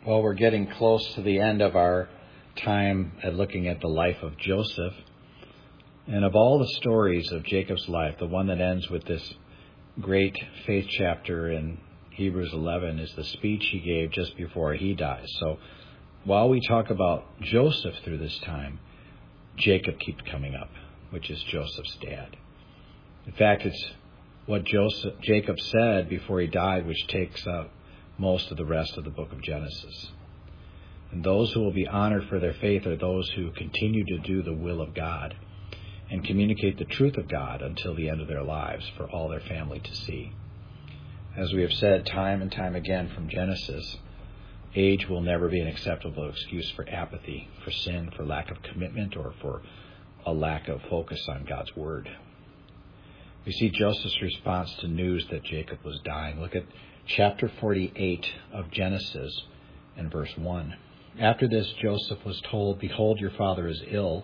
Well, we're getting close to the end of our time at looking at the life of Joseph. And of all the stories of Jacob's life, the one that ends with this great faith chapter in Hebrews 11 is the speech he gave just before he dies. So while we talk about Joseph through this time, Jacob keeps coming up, which is Joseph's dad. In fact, it's what Jacob said before he died, which takes up most of the rest of the book of Genesis. And those who will be honored for their faith are those who continue to do the will of God and communicate the truth of God until the end of their lives for all their family to see. As we have said time and time again from Genesis, age will never be an acceptable excuse for apathy, for sin, for lack of commitment, or for a lack of focus on God's word. We see Joseph's response to news that Jacob was dying. Look at chapter 48 of Genesis and verse 1. After this, Joseph was told, "Behold, your father is ill."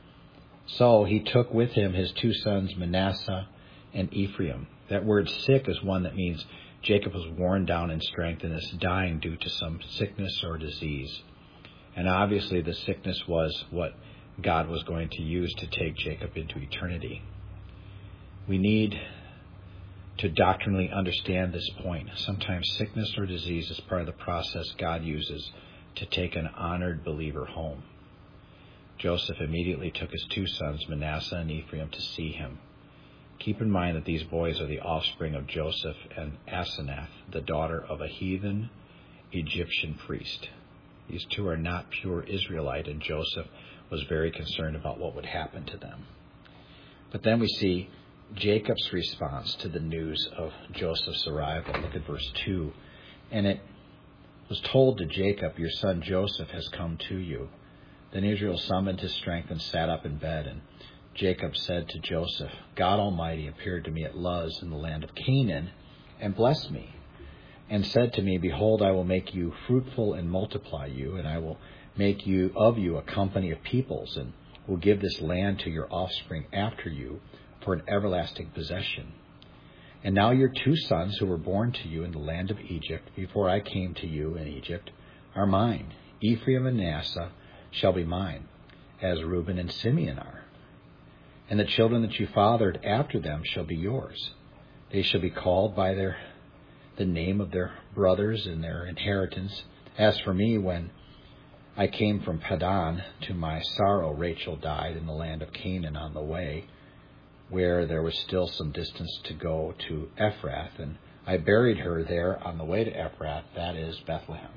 So he took with him his two sons, Manasseh and Ephraim. That word sick is one that means Jacob was worn down in strength and is dying due to some sickness or disease. And obviously the sickness was what God was going to use to take Jacob into eternity. We need to doctrinally understand this point. Sometimes sickness or disease is part of the process God uses to take an honored believer home. Joseph immediately took his two sons, Manasseh and Ephraim, to see him. Keep in mind that these boys are the offspring of Joseph and Asenath, the daughter of a heathen Egyptian priest. These two are not pure Israelite, and Joseph was very concerned about what would happen to them. But then we see Jacob's response to the news of Joseph's arrival. Look at verse 2. And it was told to Jacob, "Your son Joseph has come to you." Then Israel summoned his strength and sat up in bed. And Jacob said to Joseph, "God Almighty appeared to me at Luz in the land of Canaan and blessed me, and said to me, Behold, I will make you fruitful and multiply you, and I will make you a company of peoples, and will give this land to your offspring after you for an everlasting possession. And now your two sons who were born to you in the land of Egypt, before I came to you in Egypt, are mine. Ephraim and Manasseh shall be mine, as Reuben and Simeon are. And the children that you fathered after them shall be yours. They shall be called by the name of their brothers in their inheritance. As for me, when I came from Padan, to my sorrow Rachel died in the land of Canaan on the way, where there was still some distance to go to Ephrath, and I buried her there on the way to Ephrath, that is Bethlehem.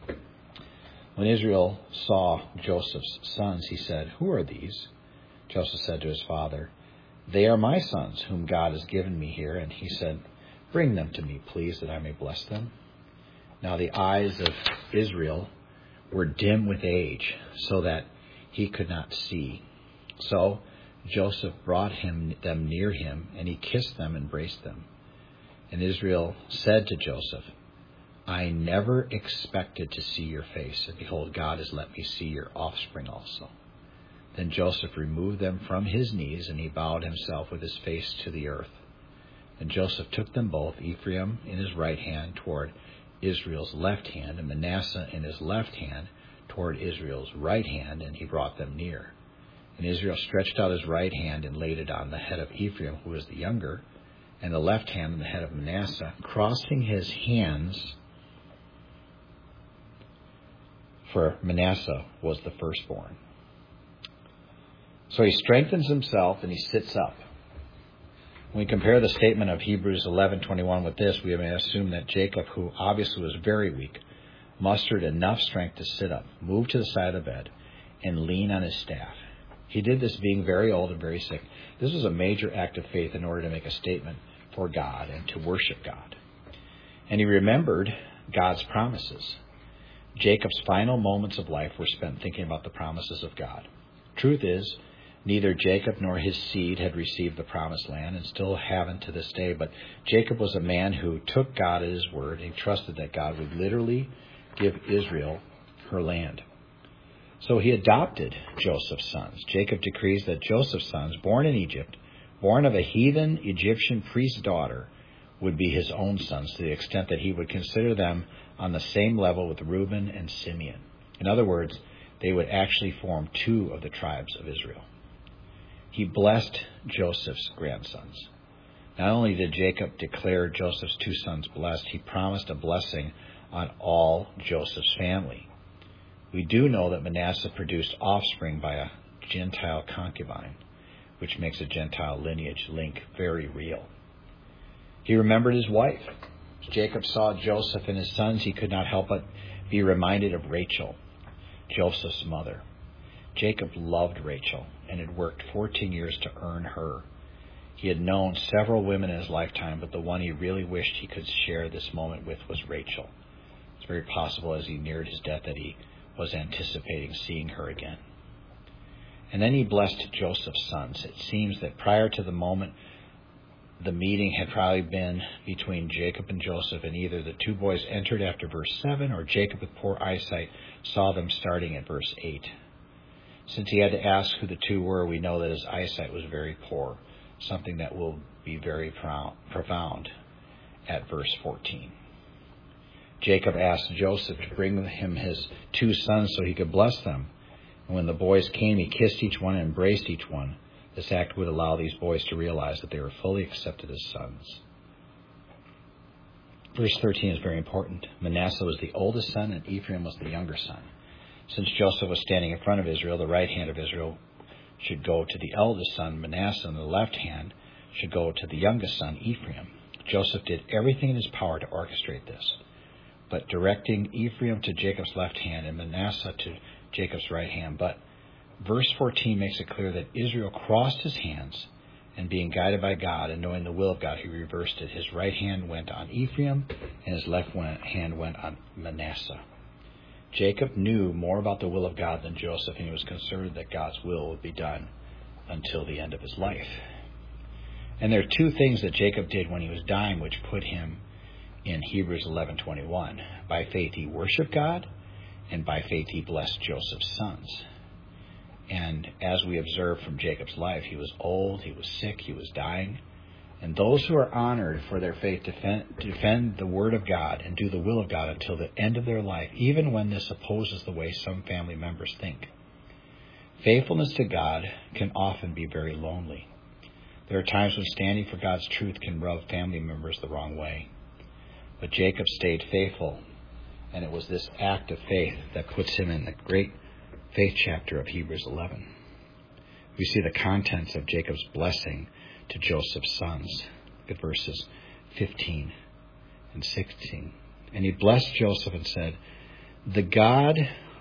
When Israel saw Joseph's sons, he said, "Who are these?" Joseph said to his father, "They are my sons, whom God has given me here." And he said, "Bring them to me, please, that I may bless them." Now the eyes of Israel were dim with age, so that he could not see. So Joseph brought them near him, and he kissed them and embraced them. And Israel said to Joseph, "I never expected to see your face, and behold, God has let me see your offspring also." Then Joseph removed them from his knees, and he bowed himself with his face to the earth. And Joseph took them both, Ephraim in his right hand toward Israel's left hand, and Manasseh in his left hand toward Israel's right hand, and he brought them near. And Israel stretched out his right hand and laid it on the head of Ephraim, who was the younger, and the left hand on the head of Manasseh, crossing his hands, for Manasseh was the firstborn. So he strengthens himself and he sits up. When we compare the statement of Hebrews 11:21 with this, we may assume that Jacob, who obviously was very weak, mustered enough strength to sit up, move to the side of the bed, and lean on his staff. He did this being very old and very sick. This was a major act of faith in order to make a statement for God and to worship God. And he remembered God's promises. Jacob's final moments of life were spent thinking about the promises of God. Truth is, neither Jacob nor his seed had received the promised land and still haven't to this day. But Jacob was a man who took God at his word and trusted that God would literally give Israel her land. So he adopted Joseph's sons. Jacob decrees that Joseph's sons, born in Egypt, born of a heathen Egyptian priest's daughter, would be his own sons, to the extent that he would consider them on the same level with Reuben and Simeon. In other words, they would actually form 2 of the tribes of Israel. He blessed Joseph's grandsons. Not only did Jacob declare Joseph's 2 sons blessed, he promised a blessing on all Joseph's family. We do know that Manasseh produced offspring by a Gentile concubine, which makes a Gentile lineage link very real. He remembered his wife. As Jacob saw Joseph and his sons, he could not help but be reminded of Rachel, Joseph's mother. Jacob loved Rachel and had worked 14 years to earn her. He had known several women in his lifetime, but the one he really wished he could share this moment with was Rachel. It's very possible as he neared his death that he was anticipating seeing her again. And then he blessed Joseph's sons. It seems that prior to the moment, the meeting had probably been between Jacob and Joseph, and either the 2 boys entered after verse 7, or Jacob, with poor eyesight, saw them starting at verse 8. Since he had to ask who the 2 were, we know that his eyesight was very poor, something that will be very profound at verse 14. Jacob asked Joseph to bring him his 2 sons so he could bless them. And when the boys came, he kissed each one and embraced each one. This act would allow these boys to realize that they were fully accepted as sons. Verse 13 is very important. Manasseh was the oldest son, and Ephraim was the younger son. Since Joseph was standing in front of Israel, the right hand of Israel should go to the eldest son, Manasseh, and the left hand should go to the youngest son, Ephraim. Joseph did everything in his power to orchestrate this, but directing Ephraim to Jacob's left hand and Manasseh to Jacob's right hand. But verse 14 makes it clear that Israel crossed his hands, and being guided by God and knowing the will of God, he reversed it. His right hand went on Ephraim, and his left hand went on Manasseh. Jacob knew more about the will of God than Joseph, and he was concerned that God's will would be done until the end of his life. And there are 2 things that Jacob did when he was dying which put him in Hebrews 11:21. By faith he worshiped God, and by faith he blessed Joseph's sons. And as we observe from Jacob's life, he was old, he was sick, he was dying. And those who are honored for their faith defend the word of God and do the will of God until the end of their life, even when this opposes the way some family members think. Faithfulness to God can often be very lonely. There are times when standing for God's truth can rub family members the wrong way. But Jacob stayed faithful, and it was this act of faith that puts him in the great faith chapter of Hebrews 11. We see the contents of Jacob's blessing to Joseph's sons. Look at verses 15 and 16. And he blessed Joseph and said, "The God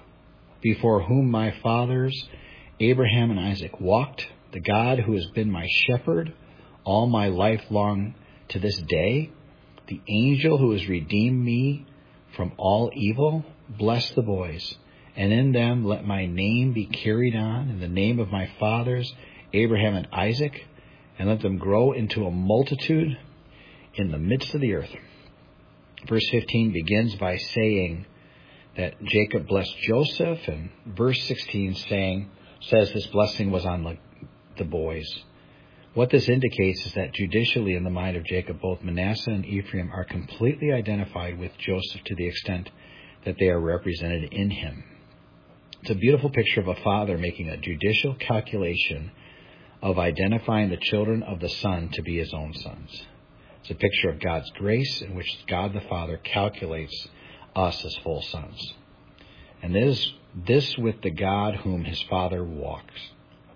before whom my fathers Abraham and Isaac walked, the God who has been my shepherd all my life long to this day, the angel who has redeemed me from all evil, bless the boys, and in them let my name be carried on in the name of my fathers Abraham and Isaac, and let them grow into a multitude in the midst of the earth." Verse 15 begins by saying that Jacob blessed Joseph, and verse 16 says this blessing was on the boys. What this indicates is that judicially in the mind of Jacob, both Manasseh and Ephraim are completely identified with Joseph to the extent that they are represented in him. It's a beautiful picture of a father making a judicial calculation of identifying the children of the son to be his own sons. It's a picture of God's grace in which God the Father calculates us as full sons. And this with the God whom his Father walks.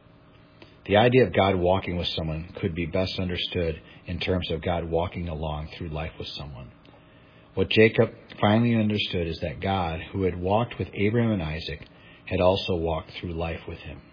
The idea of God walking with someone could be best understood in terms of God walking along through life with someone. What Jacob finally understood is that God, who had walked with Abraham and Isaac, had also walked through life with him.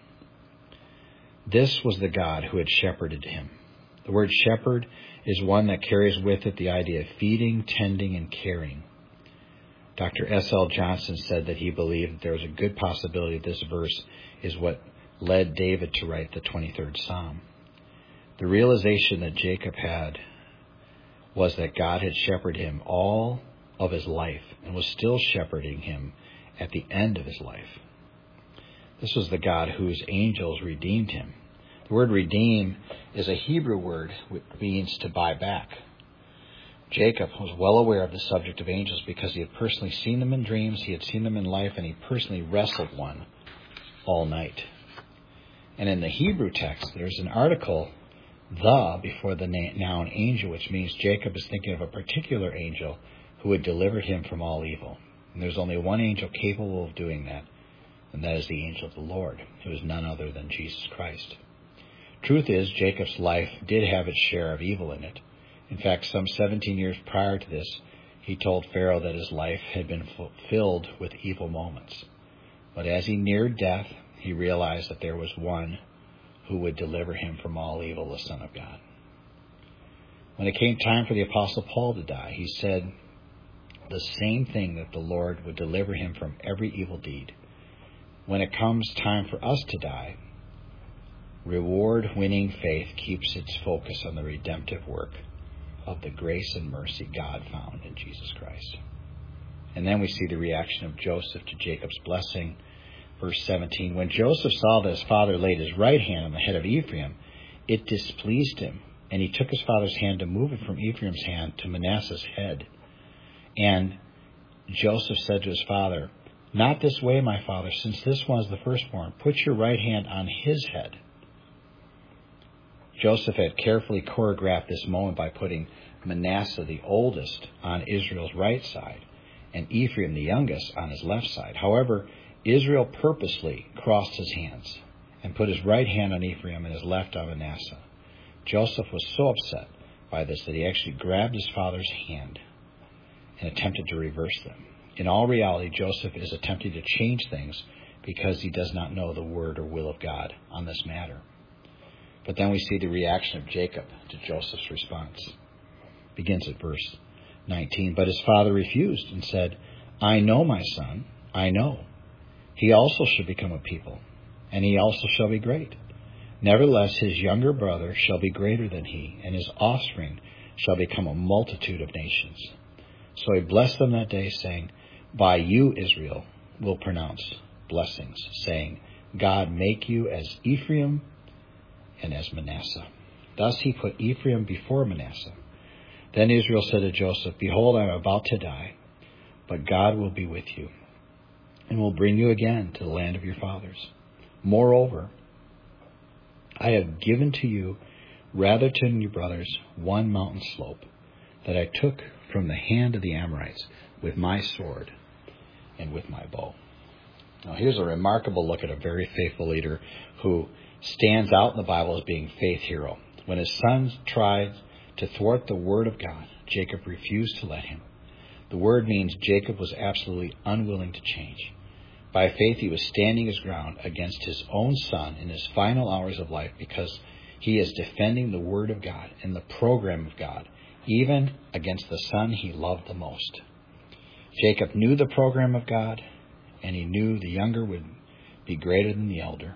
This was the God who had shepherded him. The word shepherd is one that carries with it the idea of feeding, tending, and caring. Dr. S.L. Johnson said that he believed that there was a good possibility this verse is what led David to write the 23rd Psalm. The realization that Jacob had was that God had shepherded him all of his life and was still shepherding him at the end of his life. This was the God whose angels redeemed him. The word redeem is a Hebrew word which means to buy back. Jacob was well aware of the subject of angels because he had personally seen them in dreams, he had seen them in life, and he personally wrestled one all night. And in the Hebrew text, there's an article, the, before the noun angel, which means Jacob is thinking of a particular angel who had delivered him from all evil. And there's only one angel capable of doing that, and that is the angel of the Lord, who is none other than Jesus Christ. Truth is, Jacob's life did have its share of evil in it. In fact, some 17 years prior to this, he told Pharaoh that his life had been filled with evil moments. But as he neared death, he realized that there was one who would deliver him from all evil, the Son of God. When it came time for the Apostle Paul to die, he said the same thing, that the Lord would deliver him from every evil deed. When it comes time for us to die, reward-winning faith keeps its focus on the redemptive work of the grace and mercy God found in Jesus Christ. And then we see the reaction of Joseph to Jacob's blessing. Verse 17, when Joseph saw that his father laid his right hand on the head of Ephraim, it displeased him, and he took his father's hand to move it from Ephraim's hand to Manasseh's head. And Joseph said to his father, not this way, my father, since this one is the firstborn. Put your right hand on his head. Joseph had carefully choreographed this moment by putting Manasseh, the oldest, on Israel's right side, and Ephraim, the youngest, on his left side. However, Israel purposely crossed his hands and put his right hand on Ephraim and his left on Manasseh. Joseph was so upset by this that he actually grabbed his father's hand and attempted to reverse them. In all reality, Joseph is attempting to change things because he does not know the word or will of God on this matter. But then we see the reaction of Jacob to Joseph's response. It begins at verse 19. But his father refused and said, I know, my son, I know. He also shall become a people, and he also shall be great. Nevertheless, his younger brother shall be greater than he, and his offspring shall become a multitude of nations. So he blessed them that day, saying, by you, Israel, will pronounce blessings, saying, God make you as Ephraim and as Manasseh. Thus he put Ephraim before Manasseh. Then Israel said to Joseph, behold, I am about to die, but God will be with you, and will bring you again to the land of your fathers. Moreover, I have given to you, rather than your brothers, one mountain slope that I took from the hand of the Amorites with my sword and with my bow. Now here's a remarkable look at a very faithful leader who stands out in the Bible as being faith hero. When his sons tried to thwart the word of God, Jacob refused to let him. The word means Jacob was absolutely unwilling to change. By faith, he was standing his ground against his own son in his final hours of life because he is defending the word of God and the program of God, even against the son he loved the most. Jacob knew the program of God, and he knew the younger would be greater than the elder.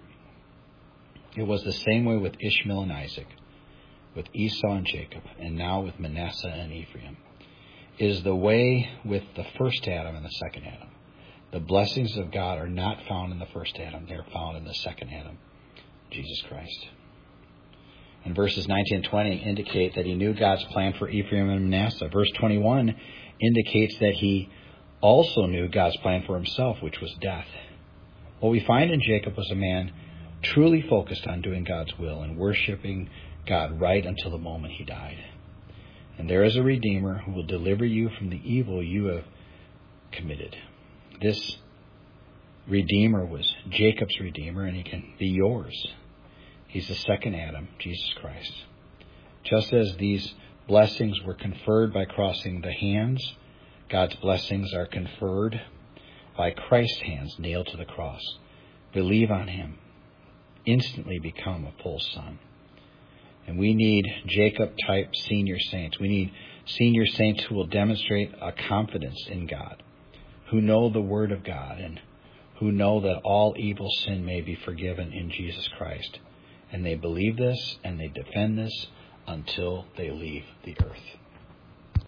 It was the same way with Ishmael and Isaac, with Esau and Jacob, and now with Manasseh and Ephraim. It is the way with the first Adam and the second Adam. The blessings of God are not found in the first Adam. They are found in the second Adam, Jesus Christ. And verses 19 and 20 indicate that he knew God's plan for Ephraim and Manasseh. Verse 21 indicates that he also knew God's plan for himself, which was death. What we find in Jacob was a man truly focused on doing God's will and worshiping God right until the moment he died. And there is a Redeemer who will deliver you from the evil you have committed. This Redeemer was Jacob's Redeemer, and he can be yours. He's the second Adam, Jesus Christ. Just as these blessings were conferred by crossing the hands, God's blessings are conferred by Christ's hands nailed to the cross. Believe on him. Instantly become a full son. And we need Jacob-type senior saints. We need senior saints who will demonstrate a confidence in God, who know the Word of God, and who know that all evil sin may be forgiven in Jesus Christ. And they believe this, and they defend this until they leave the earth.